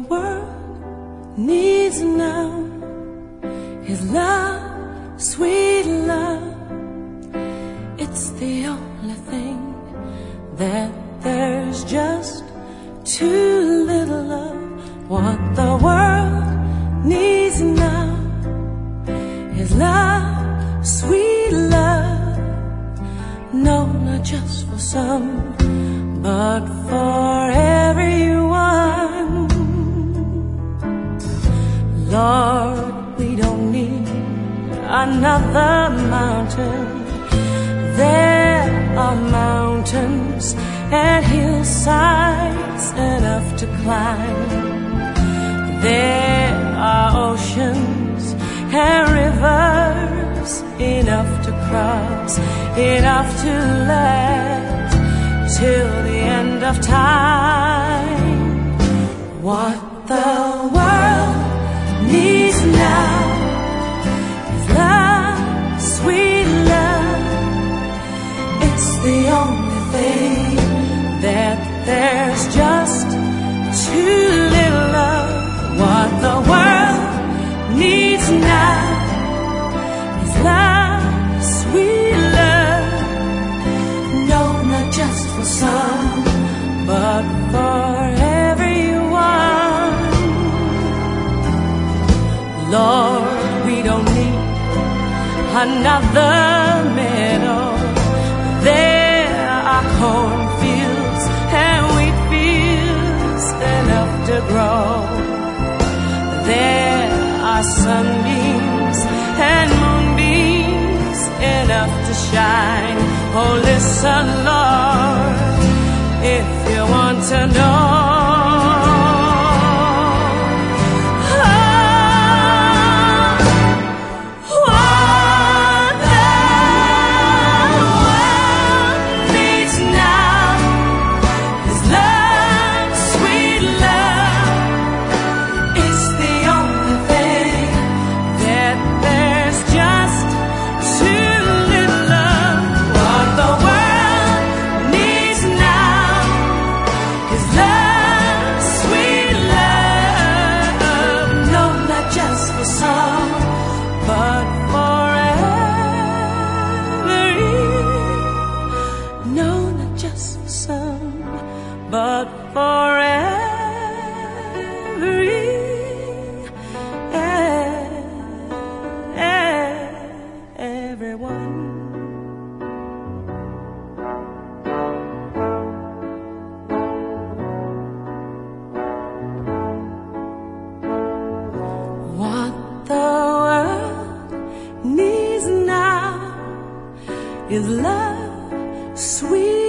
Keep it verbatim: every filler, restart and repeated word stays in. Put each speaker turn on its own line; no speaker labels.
world needs now is love, sweet love. It's the only thing that there's just too little of. What the world needs now is love, sweet love. No, not just for some, but for everyone. Lord, we don't need another mountain. There are mountains and hillsides enough to climb. There are oceans and rivers enough to cross, enough to last till the end of time. What the world needs now is love, sweet love. It's the only thing that there's just too little of. What the world needs now is love, sweet love. No, not just for some, but for everyone. Lord, we don't need another meadow. There are cornfields and wheat fields enough to grow. There are sunbeams and moonbeams enough to shine. Oh, listen, Lord, if you want to know. But for every, everyone. What the world needs now is love, sweet